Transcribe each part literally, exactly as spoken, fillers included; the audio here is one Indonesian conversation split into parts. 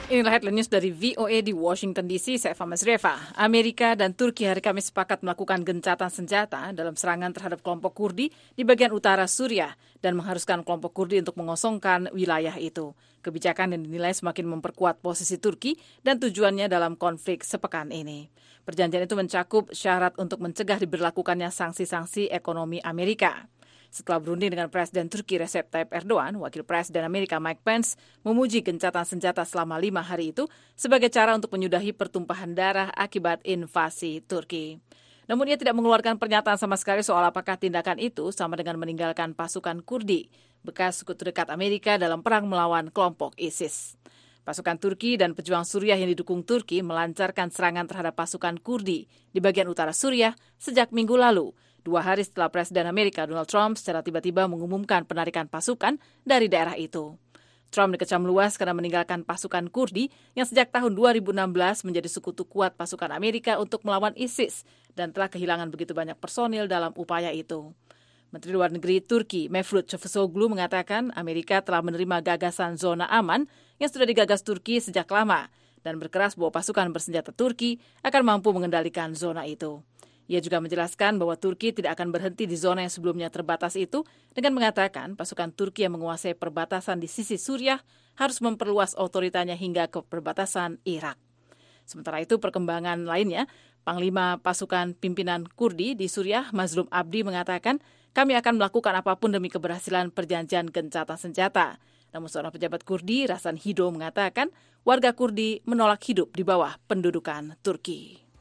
Inilah headline news dari V O A di Washington D C, saya Fama Zreva. Amerika dan Turki hari Kamis sepakat melakukan gencatan senjata dalam serangan terhadap kelompok Kurdi di bagian utara Suriah dan mengharuskan kelompok Kurdi untuk mengosongkan wilayah itu. Kebijakan yang dinilai semakin memperkuat posisi Turki dan tujuannya dalam konflik sepekan ini. Perjanjian itu mencakup syarat untuk mencegah diberlakukannya sanksi-sanksi ekonomi Amerika. Setelah berunding dengan Presiden Turki Recep Tayyip Erdogan, Wakil Presiden Amerika Mike Pence memuji gencatan senjata selama lima hari itu sebagai cara untuk menyudahi pertumpahan darah akibat invasi Turki. Namun ia tidak mengeluarkan pernyataan sama sekali soal apakah tindakan itu sama dengan meninggalkan pasukan Kurdi, bekas sekutu dekat Amerika dalam perang melawan kelompok ISIS. Pasukan Turki dan pejuang Suriah yang didukung Turki melancarkan serangan terhadap pasukan Kurdi di bagian utara Suriah sejak minggu lalu, dua hari setelah Presiden Amerika Donald Trump secara tiba-tiba mengumumkan penarikan pasukan dari daerah itu. Trump dikecam luas karena meninggalkan pasukan Kurdi yang sejak tahun dua ribu enam belas menjadi sekutu kuat pasukan Amerika untuk melawan ISIS dan telah kehilangan begitu banyak personil dalam upaya itu. Menteri Luar Negeri Turki Mevlut Cavusoglu mengatakan Amerika telah menerima gagasan zona aman yang sudah digagas Turki sejak lama dan berkeras bahwa pasukan bersenjata Turki akan mampu mengendalikan zona itu. Ia juga menjelaskan bahwa Turki tidak akan berhenti di zona yang sebelumnya terbatas itu dengan mengatakan pasukan Turki yang menguasai perbatasan di sisi Suriah harus memperluas otoritanya hingga ke perbatasan Irak. Sementara itu perkembangan lainnya, Panglima Pasukan Pimpinan Kurdi di Suriah Mazlum Abdi mengatakan kami akan melakukan apapun demi keberhasilan perjanjian gencatan senjata. Namun seorang pejabat Kurdi, Rasan Hido, mengatakan warga Kurdi menolak hidup di bawah pendudukan Turki.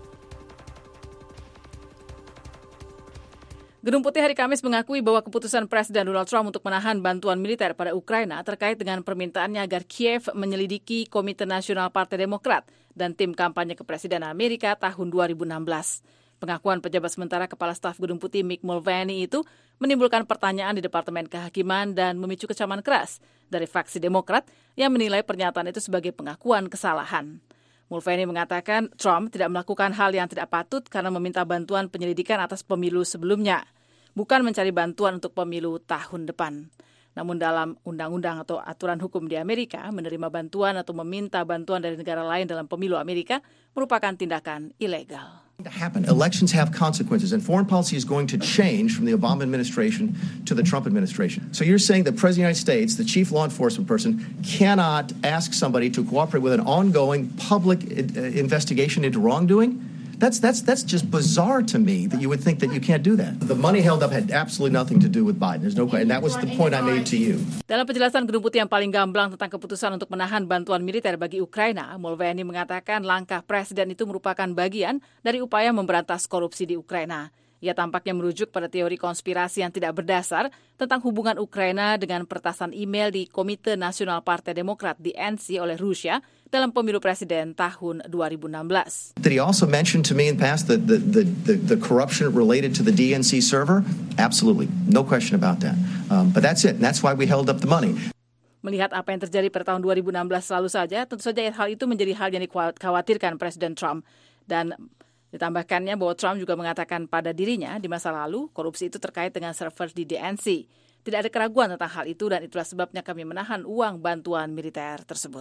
Gedung Putih hari Kamis mengakui bahwa keputusan Presiden Donald Trump untuk menahan bantuan militer pada Ukraina terkait dengan permintaannya agar Kiev menyelidiki Komite Nasional Partai Demokrat dan tim kampanye kepresidenan Amerika tahun dua ribu enam belas. Pengakuan pejabat sementara Kepala Staf Gedung Putih Mick Mulvaney itu menimbulkan pertanyaan di Departemen Kehakiman dan memicu kecaman keras dari fraksi Demokrat yang menilai pernyataan itu sebagai pengakuan kesalahan. Mulvaney mengatakan Trump tidak melakukan hal yang tidak patut karena meminta bantuan penyelidikan atas pemilu sebelumnya, bukan mencari bantuan untuk pemilu tahun depan. Namun dalam undang-undang atau aturan hukum di Amerika, menerima bantuan atau meminta bantuan dari negara lain dalam pemilu Amerika merupakan tindakan ilegal. Happen. Elections have consequences, and foreign policy is going to change from the Obama administration to the Trump administration. So you're saying that President of the United States, the chief law enforcement person, cannot ask somebody to cooperate with an ongoing public uh, investigation into wrongdoing? That's that's that's just bizarre to me that you would think that you can't do that. The money held up had absolutely nothing to do with Biden. There's no question. And that was the point I made to you. Dalam penjelasan Gedung Putih yang paling gamblang tentang keputusan untuk menahan bantuan militer bagi Ukraina, Mulvaney mengatakan langkah presiden itu merupakan bagian dari upaya memberantas korupsi di Ukraina. Ia tampaknya merujuk pada teori konspirasi yang tidak berdasar tentang hubungan Ukraina dengan peretasan email di Komite Nasional Partai Demokrat D N C oleh Rusia dalam pemilu presiden tahun dua ribu enam belas. Did he also mention to me in the past the, the, the, the, the corruption related to the D N C server? Absolutely. No question about that. Um, but that's it. And that's why we held up the money. Melihat apa yang terjadi pada tahun dua ribu enam belas lalu saja, tentu saja hal itu menjadi hal yang dikhawatirkan Presiden Trump. Dan ditambahkannya bahwa Trump juga mengatakan pada dirinya di masa lalu korupsi itu terkait dengan server di D N C. Tidak ada keraguan tentang hal itu dan itulah sebabnya kami menahan uang bantuan militer tersebut.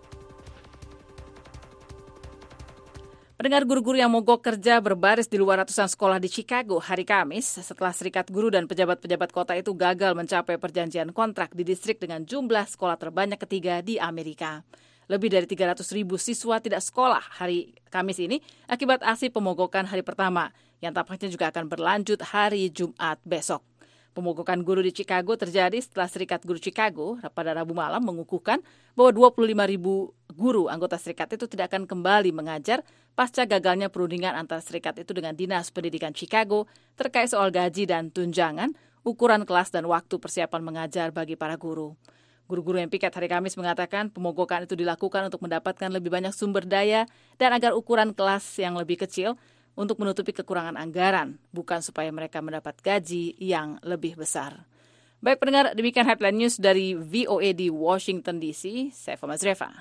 Pendengar, guru-guru yang mogok kerja berbaris di luar ratusan sekolah di Chicago hari Kamis setelah serikat guru dan pejabat-pejabat kota itu gagal mencapai perjanjian kontrak di distrik dengan jumlah sekolah terbanyak ketiga di Amerika. Lebih dari tiga ratus ribu siswa tidak sekolah hari Kamis ini akibat aksi pemogokan hari pertama yang tampaknya juga akan berlanjut hari Jumat besok. Pemogokan guru di Chicago terjadi setelah Serikat Guru Chicago pada Rabu malam mengukuhkan bahwa dua puluh lima ribu guru anggota serikat itu tidak akan kembali mengajar pasca gagalnya perundingan antara serikat itu dengan Dinas Pendidikan Chicago terkait soal gaji dan tunjangan, ukuran kelas dan waktu persiapan mengajar bagi para guru. Guru-guru yang piket hari Kamis mengatakan pemogokan itu dilakukan untuk mendapatkan lebih banyak sumber daya dan agar ukuran kelas yang lebih kecil untuk menutupi kekurangan anggaran, bukan supaya mereka mendapat gaji yang lebih besar. Baik pendengar, demikian headline news dari V O A di Washington D C. Saya Fama Zreva.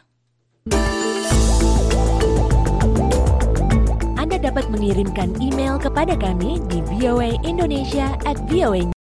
Anda dapat mengirimkan email kepada kami di voaindonesia at voa